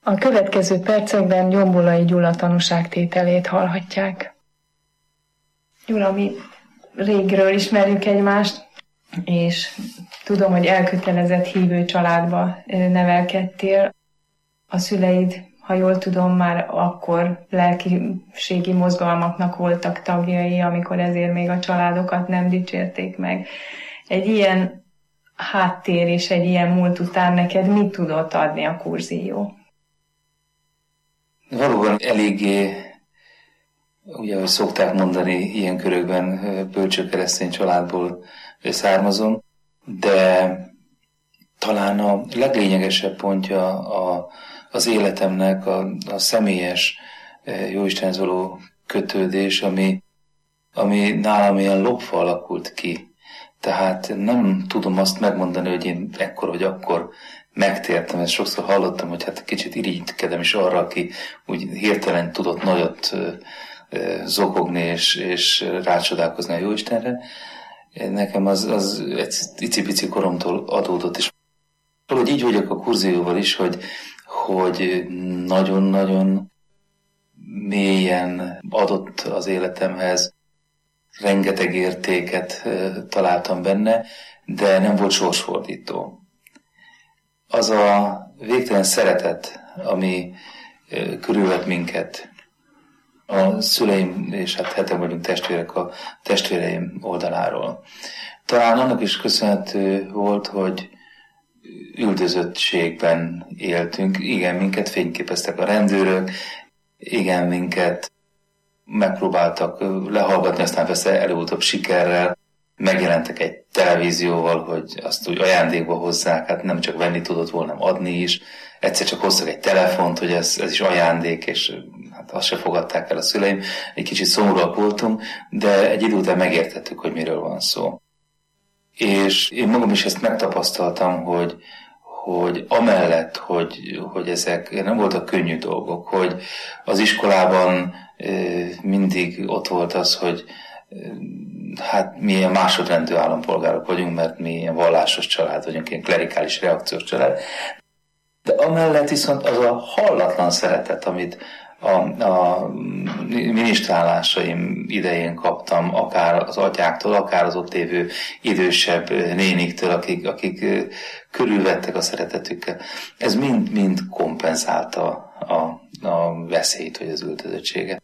A következő percekben Gyombolai Gyula tanúságtételét hallhatják. Gyula, mi régről ismerjük egymást, és tudom, hogy elkötelezett hívő családba nevelkedtél. A szüleid, ha jól tudom, már akkor lelkiségi mozgalmaknak voltak tagjai, amikor ezért még a családokat nem dicsérték meg. Egy ilyen háttér és egy ilyen múlt után neked mit tudott adni a Kurzió? Valóban eléggé, ugye, ahogy szokták mondani ilyen körökben, bölcső keresztény családból származom, de talán a leglényegesebb pontja az életemnek a személyes Jóistenhez való kötődés, ami nálam ilyen lopva alakult ki. Tehát nem tudom azt megmondani, hogy én ekkor vagy akkor megtértem, ezt sokszor hallottam, hogy hát kicsit irigykedem is arra, aki úgy hirtelen tudott nagyot zokogni és rácsodálkozni a Jóistenre. Nekem az egy icipici koromtól adódott, és valahogy így vagyok a Kurzióval is, hogy nagyon-nagyon mélyen adott az életemhez, rengeteg értéket találtam benne, de nem volt sorsfordító. Az a végtelen szeretet, ami körülvett minket, a szüleim, és hát heten vagyunk testvérek a testvéreim oldaláról. Talán annak is köszönhető volt, hogy üldözöttségben éltünk. Igen, minket fényképeztek a rendőrök, igen, minket megpróbáltak lehallgatni, aztán persze előbb-utóbb sikerrel megjelentek egy televízióval, hogy azt úgy ajándékba hozzák, hát nem csak venni tudott volna, hanem adni is. Egyszer csak hoztak egy telefont, hogy ez is ajándék, és hát azt se fogadták el a szüleim. Egy kicsit szomorúak voltunk, de egy idő után megértettük, hogy miről van szó. És én magam is ezt megtapasztaltam, hogy amellett, hogy ezek nem voltak könnyű dolgok, hogy az iskolában mindig ott volt az, hogy hát mi ilyen másodrendű állampolgárok vagyunk, mert mi ilyen vallásos család vagyunk, ilyen klerikális reakciós család. De amellett viszont az a hallatlan szeretet, amit a minisztrálásaim idején kaptam, akár az atyáktól, akár az ott lévő idősebb néniktől, akik körülvettek a szeretetükkel. Ez mind kompenzálta a veszélyt, vagy az üldözöttséget.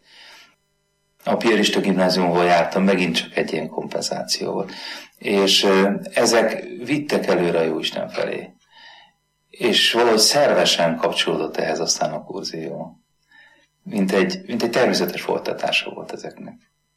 A piarista gimnáziumból jártam, megint csak egy ilyen kompenzáció volt. És ezek vittek előre a Jóisten felé. És valahogy szervesen kapcsolódott ehhez aztán a Kurzió. Mint egy természetes folytatása volt ezeknek.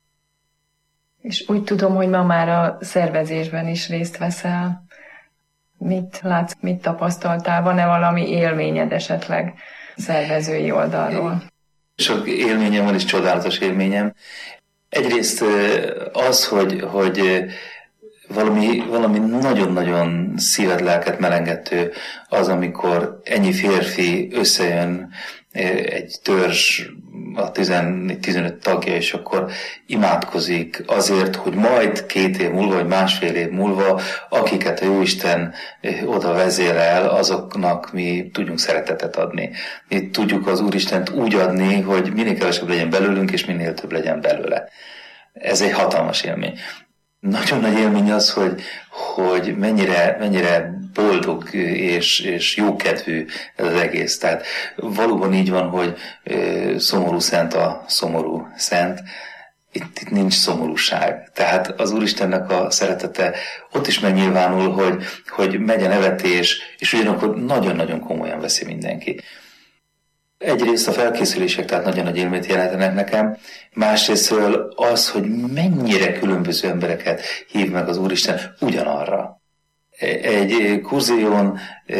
És úgy tudom, hogy ma már a szervezésben is részt veszel. Mit látsz, mit tapasztaltál? Van-e valami élményed esetleg szervezői oldalról? Sok élményem van, és csodálatos élményem. Egyrészt az, hogy valami nagyon-nagyon szíved, lelket melengető az, amikor ennyi férfi összejön, egy törzs, a 15 tagja, és akkor imádkozik azért, hogy majd 2 év múlva, vagy másfél év múlva, akiket a Jóisten oda vezérel, azoknak mi tudjunk szeretetet adni. Mi tudjuk az Úristent úgy adni, hogy minél kevesebb legyen belőlünk, és minél több legyen belőle. Ez egy hatalmas élmény. Nagyon nagy élmény az, hogy mennyire boldog és jókedvű ez az egész. Tehát valóban így van, hogy szomorú szent a szomorú szent. Itt nincs szomorúság. Tehát az Úristennek a szeretete ott is megnyilvánul, hogy megy a nevetés, és ugyanakkor nagyon-nagyon komolyan veszi mindenki. Egyrészt a felkészülések, tehát nagyon nagy élményt jelentenek nekem, másrésztről az, hogy mennyire különböző embereket hív meg az Úristen ugyanarra. Egy Kurzión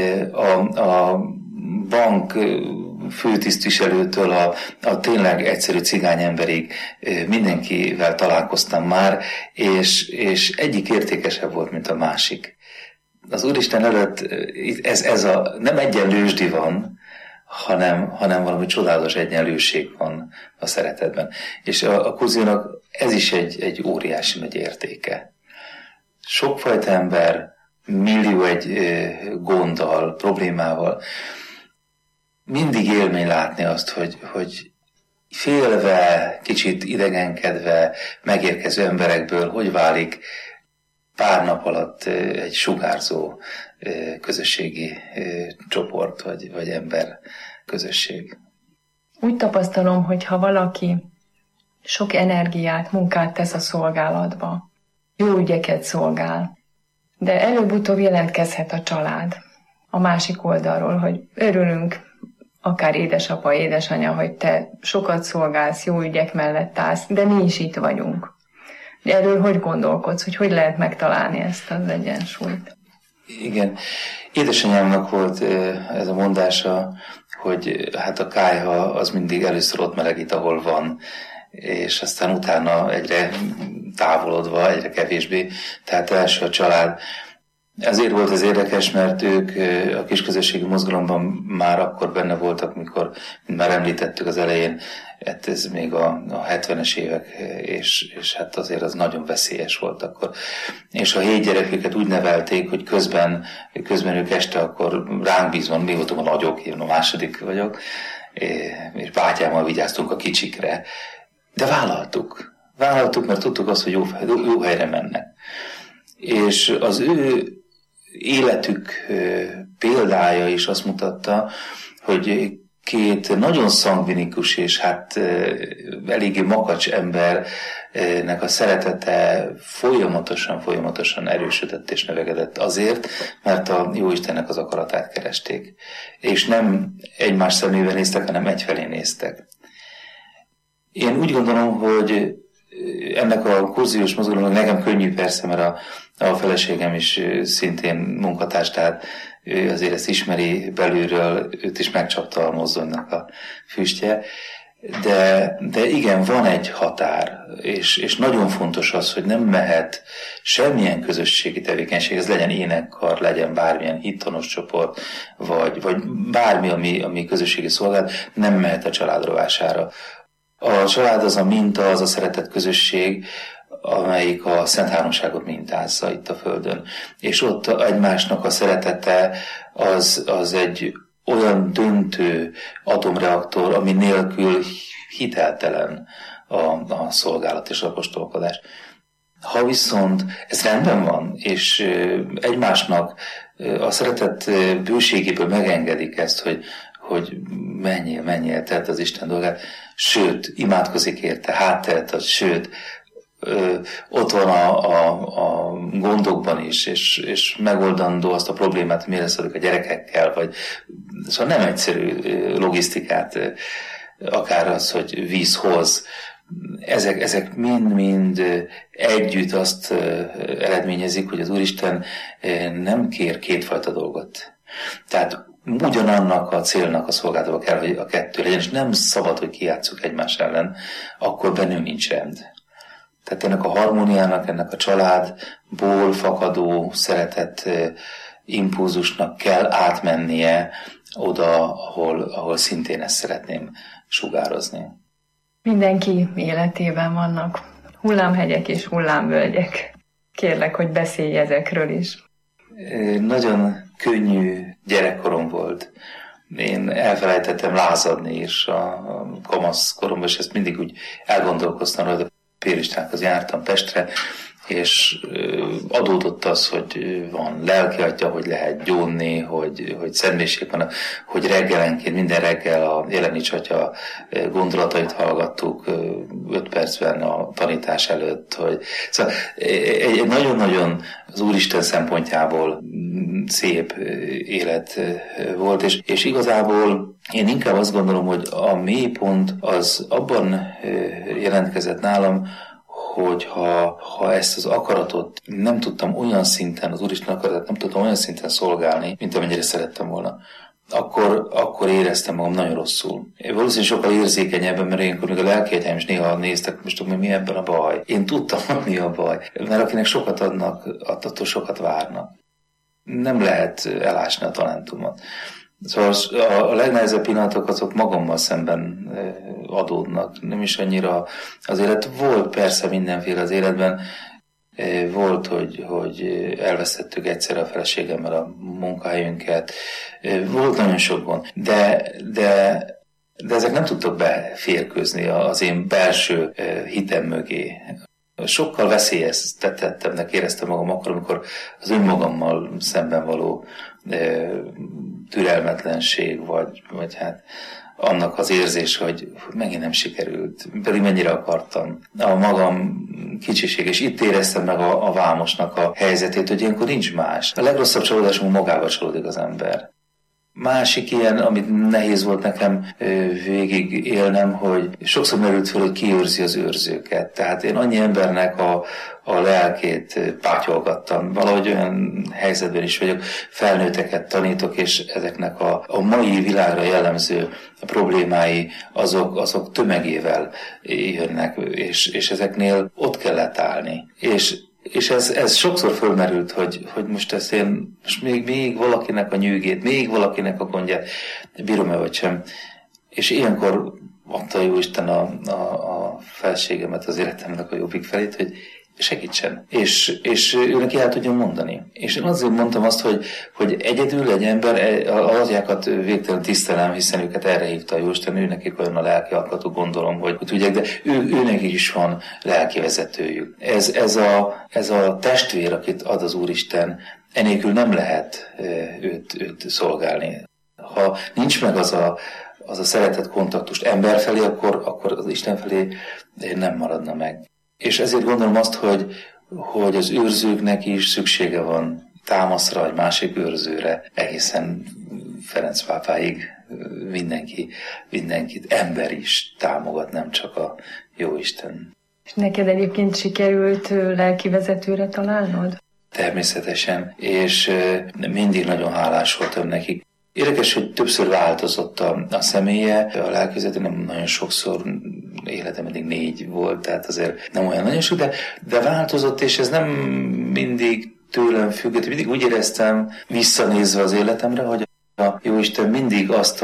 a bank főtisztviselőtől a tényleg egyszerű cigányemberig mindenkivel találkoztam már, és egyik értékesebb volt, mint a másik. Az Úristen előtt nem egyenlősdi van, hanem valami csodálatos egyenlőség van a szeretetben. És a Kurziónak ez is egy óriási nagy értéke. Sokfajta ember, millió egy gonddal, problémával, mindig élmény látni azt, hogy félve, kicsit idegenkedve megérkező emberekből hogy válik pár nap alatt egy sugárzó közösségi csoport, vagy ember közösség. Úgy tapasztalom, hogy ha valaki sok energiát, munkát tesz a szolgálatba, jó ügyeket szolgál, de előbb-utóbb jelentkezhet a család a másik oldalról, hogy örülünk, akár édesapa, édesanya, hogy te sokat szolgálsz, jó ügyek mellett állsz, de mi is itt vagyunk. De erről hogy gondolkodsz, hogy lehet megtalálni ezt az egyensúlyt? Igen. Édesanyámnak volt ez a mondása, hogy hát a kályha az mindig először ott melegít, ahol van, és aztán utána egyre távolodva, egyre kevésbé, tehát első a család. Ezért volt ez érdekes, mert ők a kisközösségi mozgalomban már akkor benne voltak, mikor, mint már említettük az elején, hát ez még a 70-es évek, és hát azért az nagyon veszélyes volt akkor. És a 7 gyereküket úgy nevelték, hogy közben ők este akkor ránk bízva, mi voltunk a nagyok, én a második vagyok, és bátyámmal vigyáztunk a kicsikre. De vállaltuk, mert tudtuk azt, hogy jó helyre mennek. És az ő életük példája is azt mutatta, hogy 2 nagyon szangvinikus és hát eléggé makacs embernek a szeretete folyamatosan erősödött és növekedett azért, mert a Jóistennek az akaratát keresték. És nem egymás szemébe néztek, hanem egyfelé néztek. Én úgy gondolom, hogy ennek a kurziós mozgalomnak nekem könnyű persze, mert a feleségem is szintén munkatárs, tehát ő azért ezt ismeri belülről, őt is megcsapta a mozdonynak a füstje. De igen, van egy határ, és nagyon fontos az, hogy nem mehet semmilyen közösségi tevékenység, ez legyen énekkar, legyen bármilyen hittanos csoport, vagy bármi, ami közösségi szolgálat, nem mehet a család rovására. A család az a minta, az a szeretett közösség, amelyik a Szent Háromságot mintázza itt a Földön. És ott egymásnak a szeretete az egy olyan döntő atomreaktor, ami nélkül hiteltelen a szolgálat és apostolkodás. Ha viszont ez rendben van, és egymásnak a szeretet bőségéből megengedik ezt, hogy menjél, telt az Isten dolgát, sőt, imádkozik érte, hátteret ad, sőt, ott van a gondokban is, és megoldandó azt a problémát, hogy mi lesz a gyerekekkel, vagy szóval nem egyszerű logisztikát, akár az, hogy víz hoz. Ezek mind együtt azt eredményezik, hogy az Úristen nem kér kétfajta dolgot. Tehát ugyanannak a célnak a szolgálatban kell, hogy a kettő legyen, és nem szabad, hogy kijátsszuk egymás ellen, akkor bennünk nincs rend. Tehát ennek a harmóniának, ennek a családból fakadó szeretett impulzusnak kell átmennie oda, ahol szintén ezt szeretném sugározni. Mindenki életében vannak hullámhegyek és hullámvölgyek. Kérlek, hogy beszélj ezekről is. Nagyon könnyű gyerekkorom volt. Én elfelejtettem lázadni is a kamasz koromban, és ezt mindig úgy elgondolkoztam, hogy a Péristákhoz jártam Pestre, és adódott az, hogy van lelkiatya, hogy lehet gyónni, hogy szentmiség van, hogy reggelenként, minden reggel a Jelenics atya gondolatait hallgattuk 5 percben a tanítás előtt. Szóval egy nagyon-nagyon az Úristen szempontjából szép élet volt, és igazából én inkább azt gondolom, hogy a mélypont az abban jelentkezett nálam, hogy ha ezt az akaratot nem tudtam olyan szinten, az Úristen akaratát nem tudtam olyan szinten szolgálni, mint amennyire szerettem volna, akkor éreztem magam nagyon rosszul. Én valószínűleg sokkal érzékenyebben, mert ilyenkor még a lelkiatyáim is néha néztek, most tudom, mi ebben a baj. Én tudtam, mi a baj, mert akinek sokat adnak, attól sokat várnak. Nem lehet elásni a talentumot. Szóval a legnehezebb pillanatok azok magammal szemben adódnak. Nem is annyira az élet. Volt persze mindenféle az életben, Volt, hogy elvesztettük egyszer a feleségemmel a munkahelyünket. Volt nagyon sok gond. De ezek nem tudtak beférkőzni az én belső hitem mögé. Sokkal veszélyeztetettebbnek éreztem magam akkor, amikor az önmagammal szemben való türelmetlenség, vagy hát annak az érzés, hogy megint nem sikerült, pedig mennyire akartam. A magam kicsiség, és itt éreztem meg a Vámosnak a helyzetét, hogy ilyenkor nincs más. A legrosszabb csalódásunk magába csalódik az ember. Másik ilyen, amit nehéz volt nekem végig élnem, hogy sokszor merült fel, hogy ki őrzi az őrzőket. Tehát én annyi embernek a lelkét pátyolgattam. Valahogy olyan helyzetben is vagyok, felnőtteket tanítok, és ezeknek a mai világra jellemző problémái, azok tömegével jönnek, és ezeknél ott kellett állni. És ez sokszor fölmerült, hogy most ezt én most még valakinek a nyűgét, még valakinek a gondját bírom-e vagy sem. És ilyenkor adta Jóisten a felségemet, az életemnek a jobbik felét, hogy segítsen. És őnek el tudjon mondani. És én azért mondtam azt, hogy egyedül egy ember, az atyákat végtelen tisztelem, hiszen őket erre hívta a Jóisten, ő nekik olyan a lelki akatuk, gondolom, hogy tudják, de őnek is van lelki vezetőjük. Ez a testvér, akit ad az Úristen, enélkül nem lehet őt szolgálni. Ha nincs meg az a szeretett kontaktust ember felé, akkor az Isten felé nem maradna meg. És ezért gondolom azt, hogy az őrzőknek is szüksége van támaszra, egy másik őrzőre, egészen Ferenc pápáig mindenkit ember is támogat, nem csak a Jóisten. És neked egyébként sikerült lelki vezetőre találnod? Természetesen, és mindig nagyon hálás voltam nekik. Érdekes, hogy többször változott a személye, a lelkivezető, nem nagyon sokszor, életem eddig 4 volt, tehát azért nem olyan nagyon sok, de változott, és ez nem mindig tőlem függött. Mindig úgy éreztem, visszanézve az életemre, hogy a Jóisten mindig azt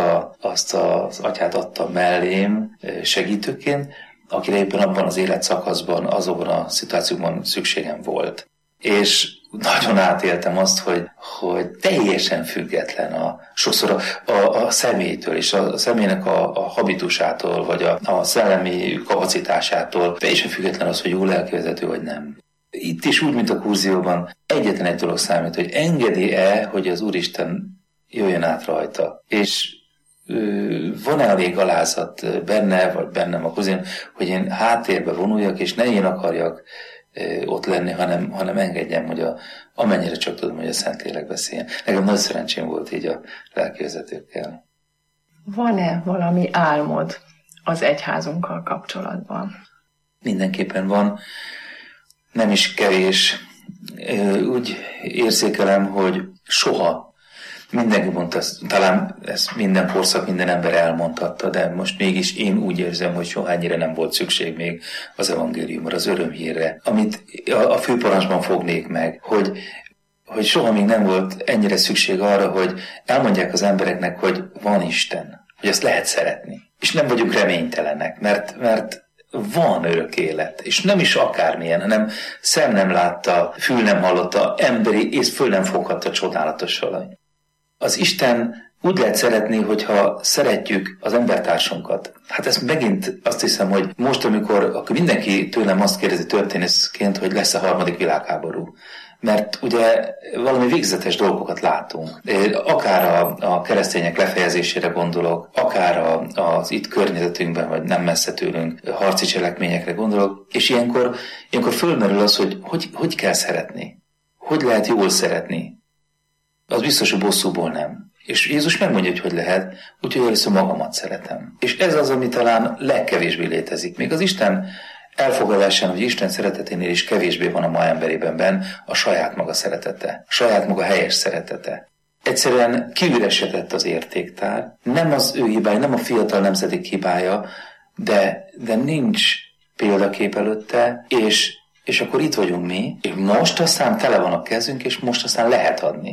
az atyát adta mellém segítőként, akire éppen abban az életszakaszban, azokban a szituációkban szükségem volt. És nagyon átéltem azt, hogy teljesen független sokszor a személytől és a személynek a habitusától, vagy a szellemi kapacitásától, teljesen független az, hogy jó lelkivezető vagy nem. Itt is úgy, mint a kurzióban, egyetlen egy dolog számít, hogy engedi-e, hogy az Úristen jöjjön át rajta. És van-e elég alázat benne, vagy bennem a kurzión, hogy én háttérbe vonuljak, és ne én akarjak ott lenni, hanem engedjem, hogy amennyire csak tudom, hogy a Szentlélek beszéljen. Nekem nagy szerencsém volt így a lelkivezetőkkel. Van-e valami álmod az egyházunkkal kapcsolatban? Mindenképpen van, nem is kevés. Úgy érzékelem, hogy soha. Mindenki mondta, talán ezt minden korszak, minden ember elmondhatta, de most mégis én úgy érzem, hogy soha ennyire nem volt szükség még az evangéliumra, az örömhírre, amit a főparancsban fognék meg, hogy soha még nem volt ennyire szükség arra, hogy elmondják az embereknek, hogy van Isten, hogy ezt lehet szeretni. És nem vagyunk reménytelenek, mert van örök élet, és nem is akármilyen, hanem szem nem látta, fül nem hallotta, emberi és föl nem foghatta csodálatos valami. Az Isten úgy lehet szeretni, hogyha szeretjük az embertársunkat. Hát ezt megint azt hiszem, hogy most, amikor mindenki tőlem azt kérdezi történészként, hogy lesz a 3. világháború. Mert ugye valami végzetes dolgokat látunk. Akár a keresztények lefejezésére gondolok, akár az itt környezetünkben, vagy nem messze tőlünk harci cselekményekre gondolok, és ilyenkor fölmerül az, hogy kell szeretni. Hogy lehet jól szeretni. Az biztos, hogy bosszúból nem. És Jézus megmondja, hogy lehet, úgyhogy először magamat szeretem. És ez az, ami talán legkevésbé létezik. Még az Isten elfogadásán, hogy Isten szereteténél is kevésbé van a ma emberében a saját maga szeretete, a saját maga helyes szeretete. Egyszerűen kiüresedett az értéktár, nem az ő hibája, nem a fiatal nemzedék hibája, de nincs példakép előtte, és akkor itt vagyunk mi, és most aztán tele van a kezünk, és most aztán lehet adni.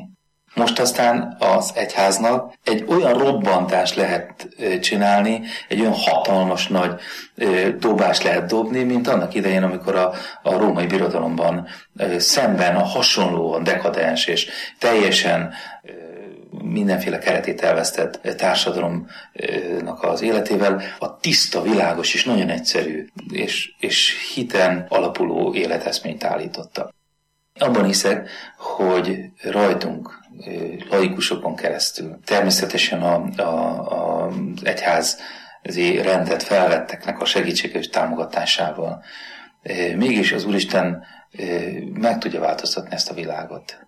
Most aztán az egyháznak egy olyan robbantást lehet csinálni, egy olyan hatalmas nagy dobást lehet dobni, mint annak idején, amikor a római birodalomban szemben a hasonlóan dekadens és teljesen mindenféle keretét elvesztett társadalomnak az életével a tiszta, világos és nagyon egyszerű és hiten alapuló életeszményt állította. Abban hiszek, hogy rajtunk, laikusokon keresztül, természetesen az egyházi rendet felvetteknek a segítsége és támogatásával, mégis az Úristen meg tudja változtatni ezt a világot.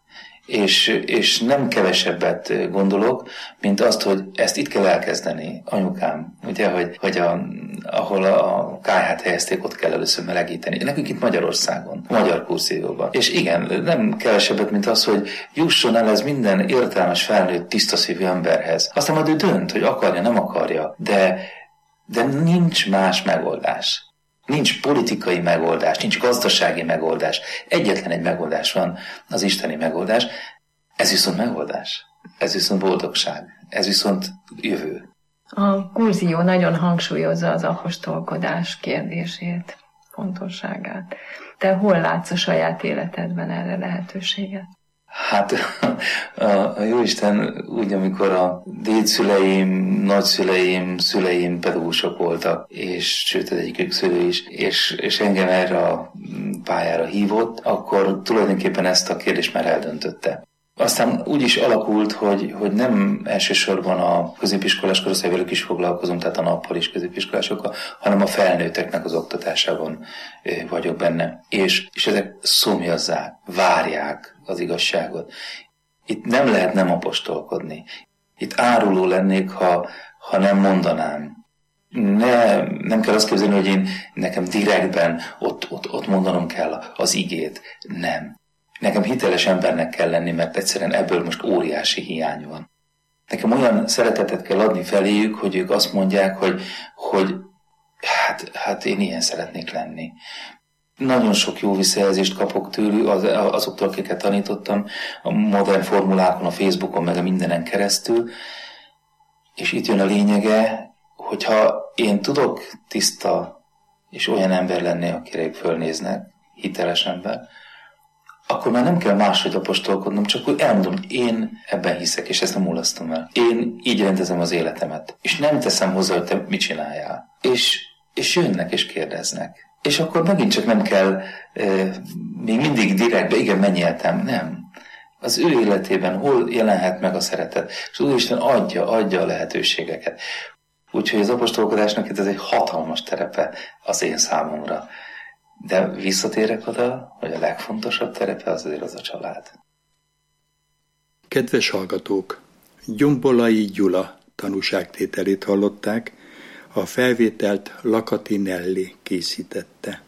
És nem kevesebbet gondolok, mint azt, hogy ezt itt kell elkezdeni, anyukám, ugye, hogy ahol a kályhát helyezték, ott kell először melegíteni. Nekünk itt Magyarországon, a magyar kurszívóban. És igen, nem kevesebbet, mint az, hogy jusson el ez minden értelmes, felnőtt, tisztaszívű emberhez. Aztán majd ő dönt, hogy akarja, nem akarja, de nincs más megoldás. Nincs politikai megoldás, nincs gazdasági megoldás. Egyetlen egy megoldás van, az isteni megoldás. Ez viszont megoldás. Ez viszont boldogság. Ez viszont jövő. A kurzió nagyon hangsúlyozza az apostolkodás kérdését, fontosságát. Te hol látsz a saját életedben erre lehetőséget? Hát a Jóisten úgy, amikor a dédszüleim, nagyszüleim, szüleim pedagógusok voltak, és sőt az egyikük szülő is, és engem erre a pályára hívott, akkor tulajdonképpen ezt a kérdést már eldöntötte. Aztán úgy is alakult, hogy nem elsősorban a középiskolás korosztály velük is foglalkozom, tehát a nappal is középiskolásokkal, hanem a felnőtteknek az oktatásában vagyok benne. És ezek szomjazzák, várják az igazságot. Itt nem lehet nem apostolkodni. Itt áruló lennék, ha nem mondanám. Nem kell azt képzelni, hogy nekem direktben ott mondanom kell az igét. Nem. Nekem hiteles embernek kell lenni, mert egyszerűen ebből most óriási hiány van. Nekem olyan szeretetet kell adni feléjük, hogy ők azt mondják, hogy hát én ilyen szeretnék lenni. Nagyon sok jó visszajelzést kapok tőlük, azoktól, akiket tanítottam, a modern formulákon, a Facebookon, meg a mindenen keresztül. És itt jön a lényege, hogyha én tudok tiszta és olyan ember lenni, akire ők fölnéznek, hiteles ember, akkor már nem kell máshogy apostolkodnom, csak úgy elmondom, hogy én ebben hiszek, és ezt nem mulasztom el. Én így rendezem az életemet, és nem teszem hozzá, hogy te mit csináljál. És jönnek, és kérdeznek. És akkor megint csak nem kell még mindig direktbe, igen, mennyeltem, nem. Az ő életében hol jelenhet meg a szeretet, és az Úristen adja a lehetőségeket. Úgyhogy az apostolkodásnak itt ez egy hatalmas terepe az én számomra. De visszatérek oda, hogy a legfontosabb terepe azért az a család. Kedves hallgatók! Gyombolai Gyula tanúságtételét hallották, a felvételt Lakati Nelli készítette.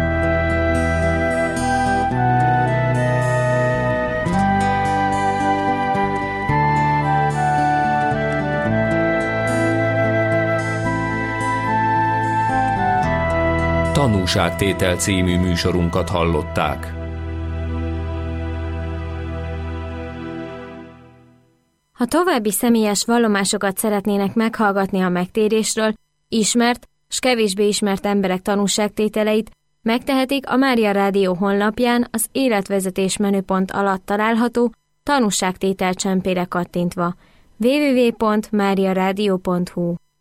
Tanúságtétel című műsorunkat hallották. Ha további személyes vallomásokat szeretnének meghallgatni a megtérésről, ismert s kevésbé ismert emberek tanúságtételeit, megtehetik a Mária Rádió honlapján az életvezetés menüpont alatt található tanúságtétel csempére kattintva www.mariaradio.hu.